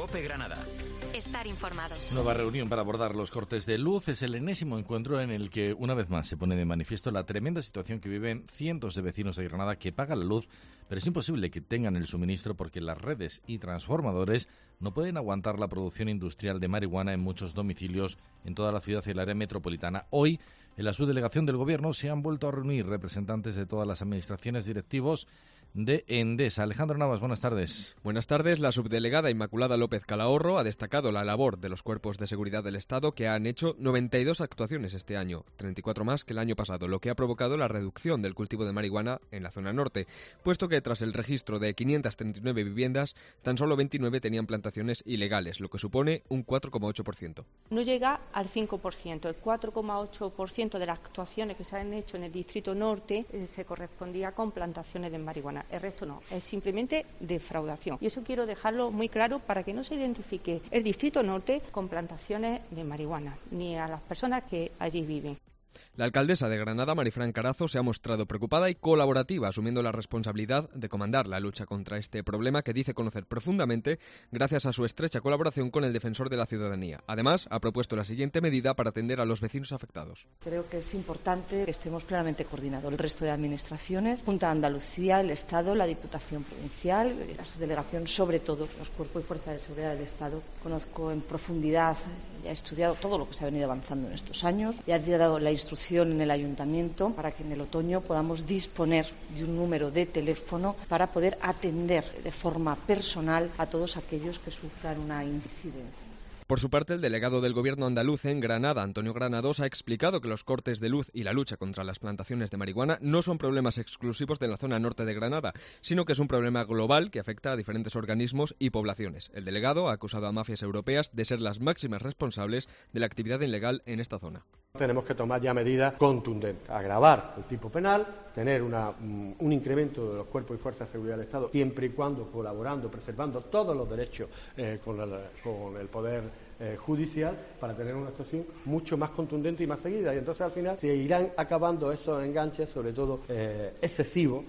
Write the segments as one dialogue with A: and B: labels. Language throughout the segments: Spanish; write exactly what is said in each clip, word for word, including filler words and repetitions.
A: COPE Granada.
B: Estar informado.
C: Nueva reunión para abordar los cortes de luz. Es el enésimo encuentro en el que una vez más se pone de manifiesto la tremenda situación que viven cientos de vecinos de Granada que pagan la luz, pero es imposible que tengan el suministro porque las redes y transformadores no pueden aguantar la producción industrial de marihuana en muchos domicilios en toda la ciudad y el área metropolitana. Hoy, en la subdelegación del Gobierno, se han vuelto a reunir representantes de todas las administraciones, directivos de Endesa. Alejandro Navas, buenas tardes.
D: Buenas tardes. La subdelegada Inmaculada López Calahorro ha destacado la labor de los cuerpos de seguridad del Estado, que han hecho noventa y dos actuaciones este año, treinta y cuatro más que el año pasado, lo que ha provocado la reducción del cultivo de marihuana en la zona norte, puesto que tras el registro de quinientas treinta y nueve viviendas, tan solo veintinueve tenían plantaciones ilegales, lo que supone un cuatro coma ocho por ciento.
E: No llega al cinco por ciento. El cuatro coma ocho por ciento de las actuaciones que se han hecho en el Distrito Norte eh, se correspondía con plantaciones de marihuana. El resto no, es simplemente defraudación. Y eso quiero dejarlo muy claro para que no se identifique el Distrito Norte con plantaciones de marihuana, ni a las personas que allí viven.
D: La alcaldesa de Granada, Marifran Carazo, se ha mostrado preocupada y colaborativa, asumiendo la responsabilidad de comandar la lucha contra este problema que dice conocer profundamente gracias a su estrecha colaboración con el Defensor de la Ciudadanía. Además, ha propuesto la siguiente medida para atender a los vecinos afectados.
F: Creo que es importante que estemos claramente coordinados el resto de administraciones, Junta de Andalucía, el Estado, la Diputación Provincial, la subdelegación, sobre todo los cuerpos y fuerzas de seguridad del Estado. Conozco en profundidad, he estudiado todo lo que se ha venido avanzando en estos años y ha dado la instrucción en el Ayuntamiento para que en el otoño podamos disponer de un número de teléfono para poder atender de forma personal a todos aquellos que sufran una incidencia.
D: Por su parte, el delegado del Gobierno andaluz en Granada, Antonio Granados, ha explicado que los cortes de luz y la lucha contra las plantaciones de marihuana no son problemas exclusivos de la zona norte de Granada, sino que es un problema global que afecta a diferentes organismos y poblaciones. El delegado ha acusado a mafias europeas de ser las máximas responsables de la actividad ilegal en esta zona.
G: Tenemos que tomar ya medidas contundentes, agravar el tipo penal, tener una, un incremento de los cuerpos y fuerzas de seguridad del Estado, siempre y cuando colaborando, preservando todos los derechos eh, con, el, con el poder eh, judicial, para tener una actuación mucho más contundente y más seguida. Y entonces al final se irán acabando esos enganches, sobre todo eh, excesivos.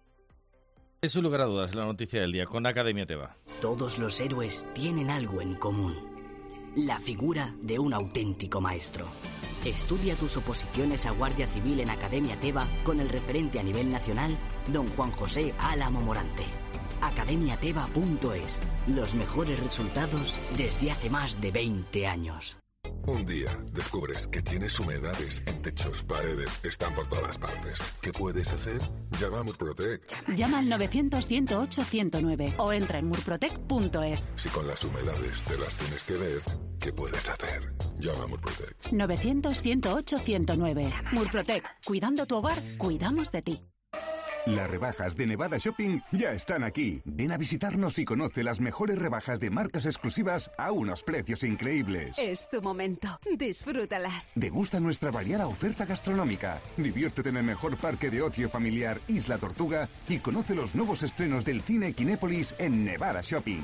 C: En su lugar a dudas, la noticia del día con Academia Teba.
H: Todos los héroes tienen algo en común: la figura de un auténtico maestro. Estudia tus oposiciones a Guardia Civil en Academia Teba con el referente a nivel nacional, don Juan José Álamo Morante. academia teba punto es. Los mejores resultados desde hace más de veinte años.
I: Un día descubres que tienes humedades en techos, paredes, están por todas partes. ¿Qué puedes hacer? Llama a Murprotec.
J: Llama al novecientos, ciento ocho, ciento nueve o entra en murprotec punto es.
I: Si con las humedades te las tienes que ver, ¿qué puedes hacer? Llama a Murprotec.
J: novecientos, ciento ocho, ciento nueve. Murprotec. Cuidando tu hogar, cuidamos de ti.
K: Las rebajas de Nevada Shopping ya están aquí. Ven a visitarnos y conoce las mejores rebajas de marcas exclusivas a unos precios increíbles.
J: Es tu momento. Disfrútalas.
K: Degusta nuestra variada oferta gastronómica. Diviértete en el mejor parque de ocio familiar Isla Tortuga y conoce los nuevos estrenos del cine Kinépolis en Nevada Shopping.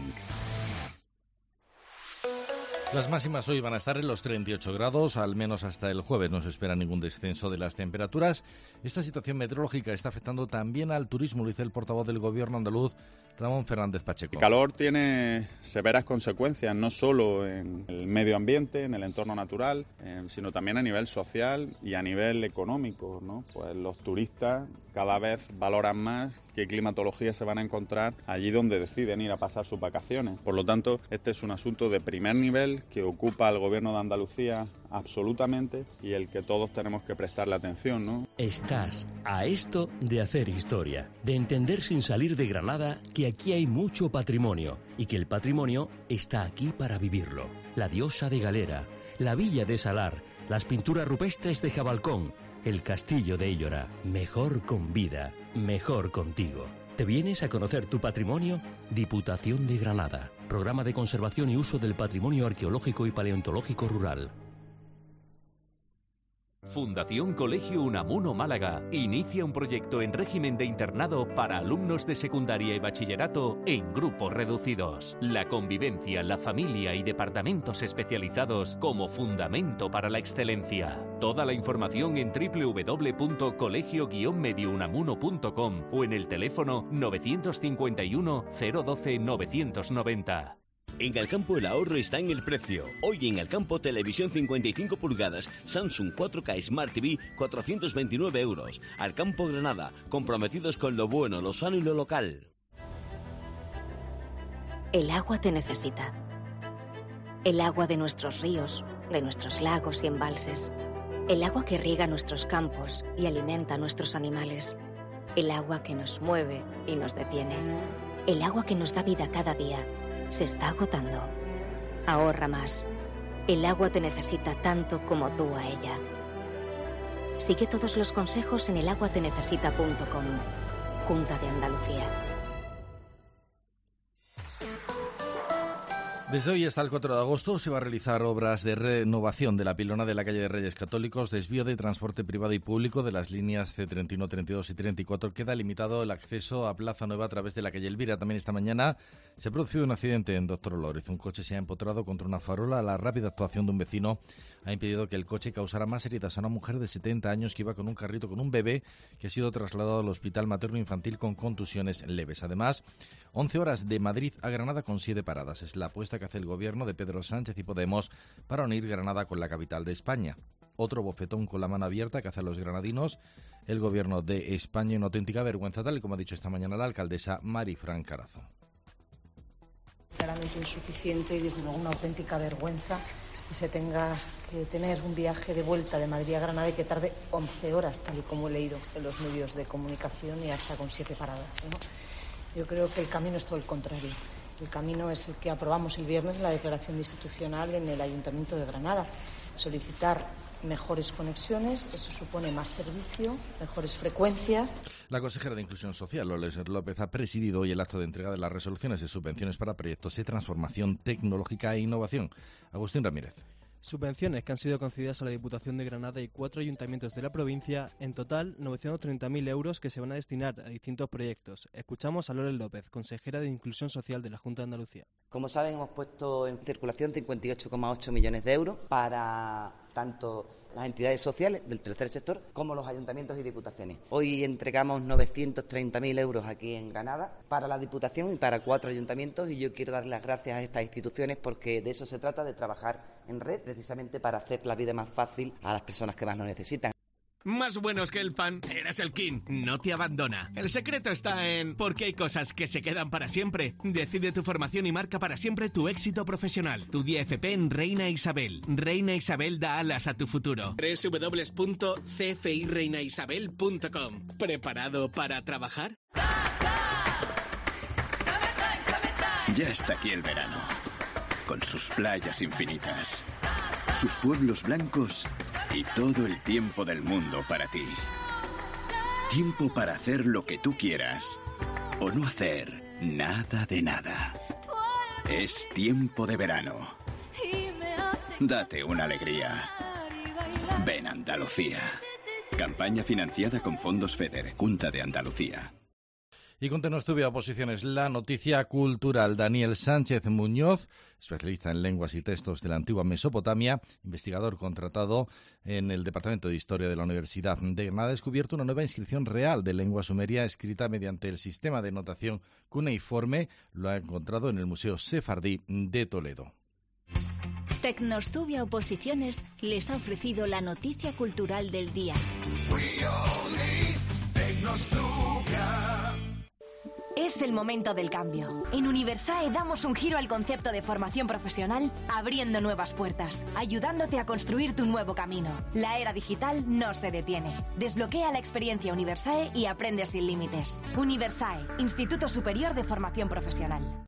C: Las máximas hoy van a estar en los treinta y ocho grados, al menos hasta el jueves no se espera ningún descenso de las temperaturas. Esta situación meteorológica está afectando también al turismo, lo dice el portavoz del Gobierno andaluz, Ramón Fernández Pacheco.
L: El calor tiene severas consecuencias, no solo en el medio ambiente, en el entorno natural, eh, sino también a nivel social y a nivel económico, ¿no? Pues los turistas cada vez valoran más qué climatología se van a encontrar allí donde deciden ir a pasar sus vacaciones. Por lo tanto, este es un asunto de primer nivel que ocupa al Gobierno de Andalucía absolutamente y el que todos tenemos que prestarle atención, ¿no?
M: Estás a esto de hacer historia, de entender sin salir de Granada que aquí hay mucho patrimonio y que el patrimonio está aquí para vivirlo. La diosa de Galera, la villa de Salar, las pinturas rupestres de Jabalcón, el castillo de Illora. Mejor con vida, mejor contigo. ¿Te vienes a conocer tu patrimonio? Diputación de Granada. Programa de conservación y uso del patrimonio arqueológico y paleontológico rural.
N: Fundación Colegio Unamuno Málaga inicia un proyecto en régimen de internado para alumnos de secundaria y bachillerato en grupos reducidos. La convivencia, la familia y departamentos especializados como fundamento para la excelencia. Toda la información en doble u doble u doble u punto colegio guion medio unamuno punto com o en el teléfono novecientos cincuenta y uno, cero doce, novecientos noventa.
A: En Alcampo el ahorro está en el precio. Hoy en Alcampo, televisión cincuenta y cinco pulgadas, Samsung cuatro K Smart T V, cuatrocientos veintinueve euros. Alcampo Granada, comprometidos con lo bueno, lo sano y lo local.
B: El agua te necesita. El agua de nuestros ríos, de nuestros lagos y embalses. El agua que riega nuestros campos y alimenta a nuestros animales. El agua que nos mueve y nos detiene. El agua que nos da vida cada día. Se está agotando. Ahorra más. El agua te necesita tanto como tú a ella. Sigue todos los consejos en el agua te necesita punto com. Junta de Andalucía.
C: Desde hoy hasta el cuatro de agosto se va a realizar obras de renovación de la pilona de la calle de Reyes Católicos, desvío de transporte privado y público de las líneas C treinta y uno, treinta y dos y treinta y cuatro. Queda limitado el acceso a Plaza Nueva a través de la calle Elvira. También esta mañana se ha producido un accidente en Doctor Lórez. Un coche se ha empotrado contra una farola. La rápida actuación de un vecino ha impedido que el coche causara más heridas a una mujer de setenta años que iba con un carrito con un bebé que ha sido trasladado al hospital materno-infantil con contusiones leves. Además, once horas de Madrid a Granada con siete paradas. Es la apuesta que hace el gobierno de Pedro Sánchez y Podemos para unir Granada con la capital de España. Otro bofetón con la mano abierta que hacen los granadinos el gobierno de España, una auténtica vergüenza, tal y como ha dicho esta mañana la alcaldesa Marifran Carazo.
F: Claramente insuficiente y desde luego una auténtica vergüenza que se tenga que tener un viaje de vuelta de Madrid a Granada y que tarde once horas, tal y como he leído en los medios de comunicación, y hasta con siete paradas, ¿no? Yo creo que el camino es todo el contrario. El camino es el que aprobamos el viernes en la declaración institucional en el Ayuntamiento de Granada. Solicitar mejores conexiones, eso supone más servicio, mejores frecuencias.
C: La consejera de Inclusión Social, Loles López, ha presidido hoy el acto de entrega de las resoluciones de subvenciones para proyectos de transformación tecnológica e innovación. Agustín Ramírez.
O: Subvenciones que han sido concedidas a la Diputación de Granada y cuatro ayuntamientos de la provincia, en total novecientos treinta mil euros que se van a destinar a distintos proyectos. Escuchamos a Loles López, consejera de Inclusión Social de la Junta de Andalucía.
P: Como saben, hemos puesto en circulación cincuenta y ocho coma ocho millones de euros para tanto las entidades sociales del tercer sector como los ayuntamientos y diputaciones. Hoy entregamos novecientos treinta mil euros aquí en Granada para la Diputación y para cuatro ayuntamientos, y yo quiero dar las gracias a estas instituciones porque de eso se trata, de trabajar en red precisamente para hacer la vida más fácil a las personas que más lo necesitan.
Q: Más buenos que el pan, eres el King, no te abandona. El secreto está en porque hay cosas que se quedan para siempre. Decide tu formación y marca para siempre tu éxito profesional. Tu D F P en Reina Isabel. Reina Isabel da alas a tu futuro. doble u doble u doble u punto c f i reina isabel punto com. ¿Preparado para trabajar?
R: Ya está aquí el verano, con sus playas infinitas, sus pueblos blancos y todo el tiempo del mundo para ti. Tiempo para hacer lo que tú quieras o no hacer nada de nada. Es tiempo de verano. Date una alegría. Ven Andalucía. Campaña financiada con fondos FEDER, Junta de Andalucía.
C: Y con Tenochtubia Oposiciones, la noticia cultural. Daniel Sánchez Muñoz, especialista en lenguas y textos de la antigua Mesopotamia, investigador contratado en el Departamento de Historia de la Universidad de Granada, ha descubierto una nueva inscripción real de lengua sumeria escrita mediante el sistema de notación cuneiforme. Lo ha encontrado en el Museo Sefardí de Toledo.
S: Tecnostubia Oposiciones les ha ofrecido la noticia cultural del día. Es el momento del cambio. En Universae damos un giro al concepto de formación profesional, abriendo nuevas puertas, ayudándote a construir tu nuevo camino. La era digital no se detiene. Desbloquea la experiencia Universae y aprende sin límites. Universae, Instituto Superior de Formación Profesional.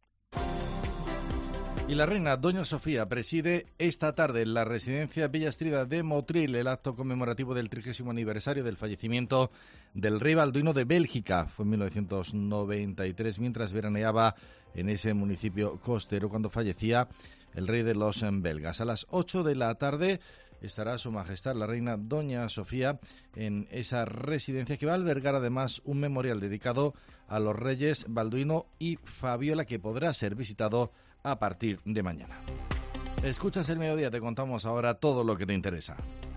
C: Y la reina Doña Sofía preside esta tarde en la residencia Villastrida de Motril el acto conmemorativo del trigésimo aniversario del fallecimiento del rey Balduino de Bélgica. Fue en mil novecientos noventa y tres, mientras veraneaba en ese municipio costero, cuando fallecía el rey de los belgas. A las ocho de la tarde estará Su Majestad la reina Doña Sofía en esa residencia, que va a albergar además un memorial dedicado a los reyes Balduino y Fabiola, que podrá ser visitado a partir de mañana. Escuchas El Mediodía, te contamos ahora todo lo que te interesa.